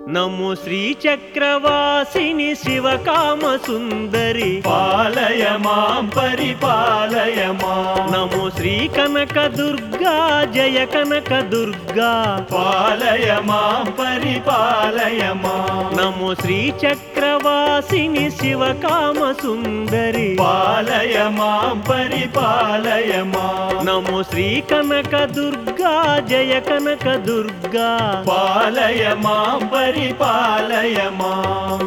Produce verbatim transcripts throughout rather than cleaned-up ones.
నమో శ్రీచక్రవాసిని శివకామసుందరి పాలయ మాం పరిపాలయ మాం నమో శ్రీ కనకదుర్గా జయ కనకదుర్గా పాలయ మాం పరిపాలయ మాం నమో శ్రీచక్రవాసిని శివకామసుందరి పాలయ మాం పరిపాలయ మాం నమో శ్రీ కనకదుర్గా జయ కనకదుర్గా పాలయ మాం పరిపాలయ మాం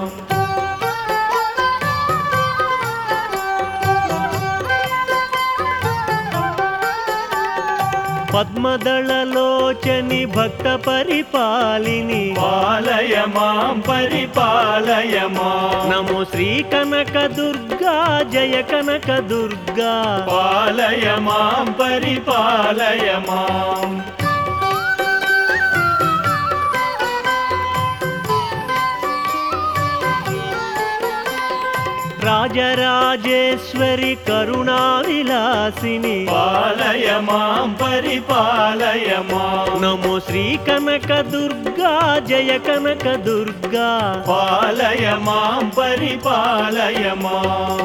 పద్మదళలోచని భక్త పరిపాలిని పాలయ మాం పరిపాలయ మాం నమో శ్రీ కనకదుర్గా జయ కనకదుర్గా పాలయ మాం పరిపాలయ మాం రాజరాజేశ్వరి కరుణావిలాసిని పాలయ మాం పరిపాలయ మాం నమో శ్రీ కనకదుర్గా జయ కనకదుర్గా పాలయ మాం పరిపాలయ మాం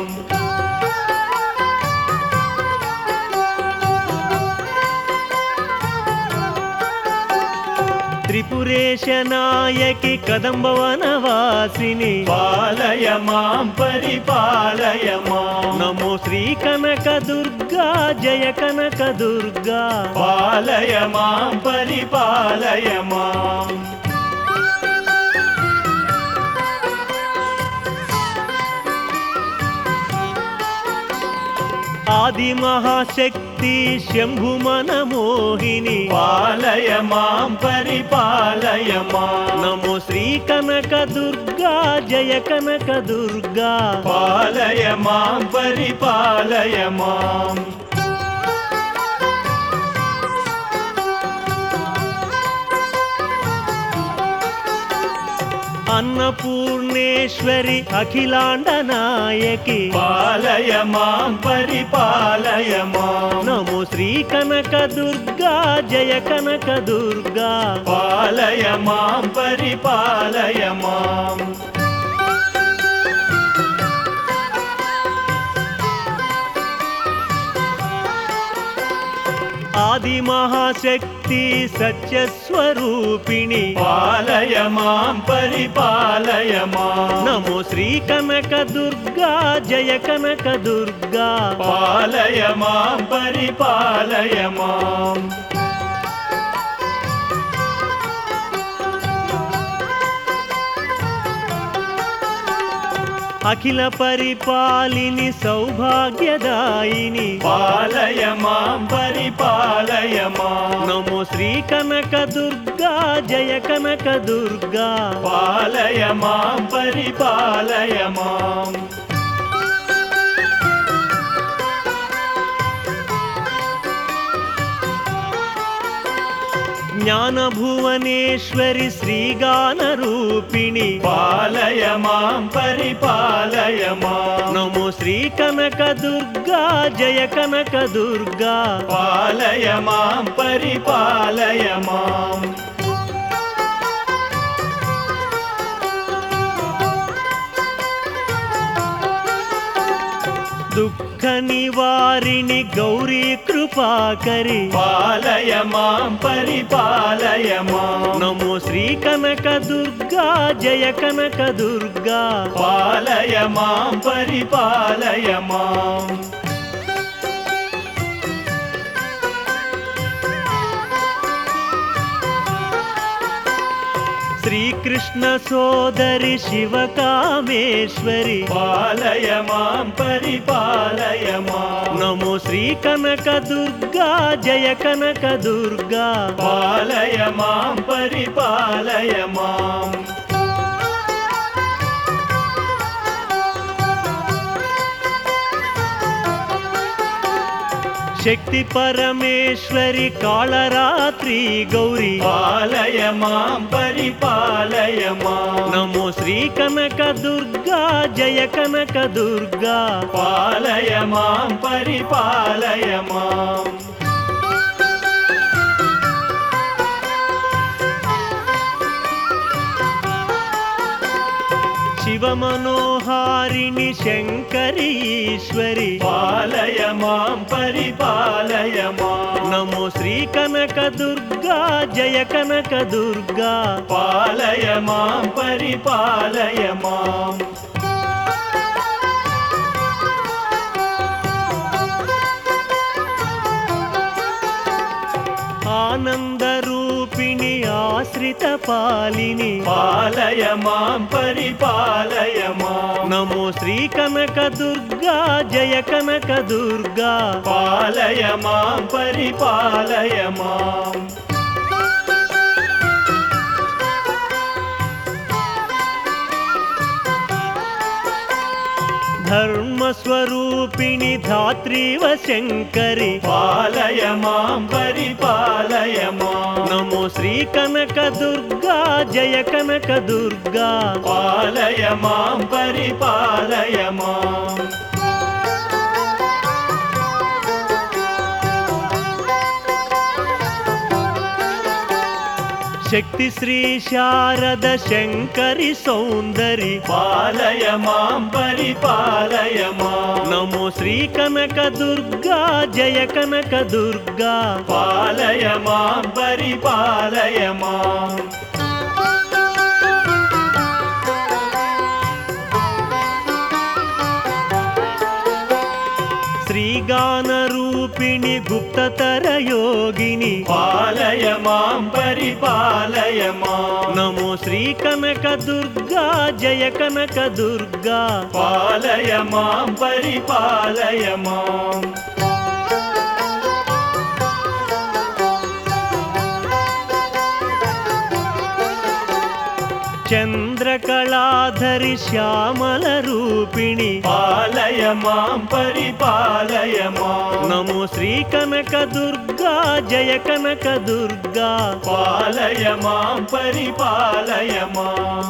త్రిపురేశ నాయకి కదంబవనవాసిని పాలయ మాం పరిపాలయ మాం నమో శ్రీ కనకదుర్గా జయ కనకదుర్గా పాలయ మాం పరిపాలయ మాం ఆది మహాశక్తి శంభుమన మోహిని పాలయ మాం పరిపాలయ మాం నమో శ్రీ కనకదుర్గా జయ కనకదుర్గా పాలయ మాం పరిపాలయ మాం అన్నపూర్ణేశ్వరి అఖిలాండ నాయకి పాలయ మాం పరిపాలయ మాం నమో శ్రీ కనకదుర్గా జయ కనకదుర్గా పాలయ మాం పరిపాలయ మాం ఆది మహాశక్తి సత్యస్వరూపిణి పాలయ మాం పరిపాలయ మాం నమో శ్రీ కనకదుర్గా జయ కనకదుర్గా పాలయ మాం పరిపాలయ మాం అఖిల పరిపాలిని సౌభాగ్యదాయిని పాలయ మాం పరిపాలయ మాం నమో శ్రీ కనకదుర్గా జయ కనకదుర్గా పాలయ మాం పరిపాలయ మాం జ్ఞానభువనేశ్వరి శ్రీగాన రూపిణి పాలయ మాం పరిపాలయ మాం నమో శ్రీ కనకదుర్గా జయ కనకదుర్గా పాలయ మాం పరిపాలయ మాం దుఃఖ నివారిణి గౌరీ కృపాకరి పాలయ మాం పరిపాలయ మాం నమో శ్రీ కనకదుర్గా జయ కనకదుర్గా పాలయ మాం పరిపాలయ మాం శ్రీకృష్ణ సోదరి శివకామేశ్వరి పాలయ మాం పరిపాలయ మాం నమో శ్రీ కనకదుర్గా జయ కనకదుర్గా పాలయ మాం పరిపాలయ మాం శక్తి పరమేశ్వరి కాళరాత్రి గౌరీ పాలయ మాం పరిపాలయ మాం నమో శ్రీ కనకదుర్గా జయ కనకదుర్గా పాలయ మాం పరిపాలయ మాం శివమనోహారిణి శంకరి ఈశ్వరి పాలయ మాం పరిపాలయ మాం నమో శ్రీ కనక దుర్గా జయ కనక దుర్గా పాలయ మాం పరిపాలయ మాం ఆనందరూపిణి ఆశ్రిత పాలిని పాలయ మాం పరిపాలయ మాం నమో శ్రీ కనక దుర్గా జయ కనక దుర్గా పాలయ మాం పరిపాలయ మాం ధర్మస్వరూపిణి ధాత్రీవ శంకరి పాలయ మాం పరిపాలయ మాం నమో శ్రీ కనక దుర్గా జయ కనక దుర్గా పాలయ మాం పరిపాలయ మాం శక్తి శ్రీ శారద శంకరి సౌందరి పాలయ మాం పరిపాలయ మాం నమో శ్రీ కనక దుర్గా జయ కనక దుర్గా పాలయ మాం పరిపాలయ మాం శ్రీగాన రూపిణి గుప్తతర యోగిని పాలయ మాం పరిపాలయ మాం నమో శ్రీ కనక దుర్గా జయ కనక దుర్గా పాలయ మాం పరిపాలయ మాం చంద్రకళాధరి శ్యామల రూపిణి పాలయ మాం పరిపాలయ మాం నమో శ్రీ కనక దుర్గా జయ కనక దుర్గా పాలయ మాం పరిపాలయ మాం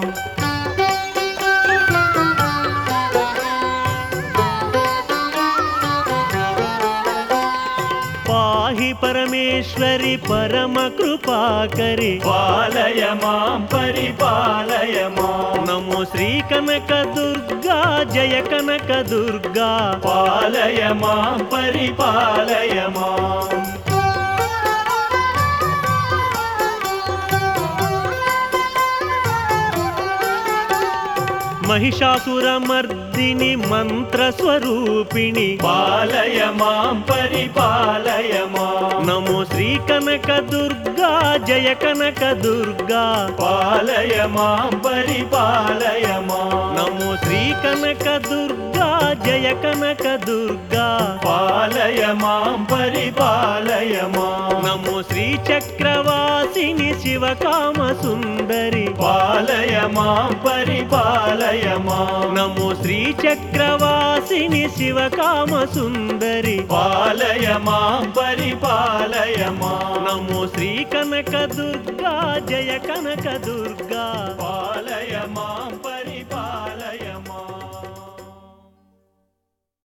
పాహి పరమేశ్వరి పరమ కృపాకరి పాలయ మాం పరిపాలయ మాం నమో శ్రీ కనక దుర్గా జయ కనక దుర్గా పాలయ మాం పరిపాలయ మాం महिषासुरमर्दिनि मंत्रस्वरूपिणि पालय मां परिपालय मां नमो श्री कनक दुर्गा जय कनक दुर्गा पालय मां परिपालय मां नमो श्री कनक दुर्गा जय कनक दुर्गा पालय मां परिपालय मां नमो श्री चक्रवासिनि शिवकाम सुंदरी पालय मां परिपालय मां नमो श्री चक्रवासिनि शिवकाम सुंदरी पालय मां परिपालय मां नमो श्री कनक दुर्गा जय कनक दुर्गा पालय मां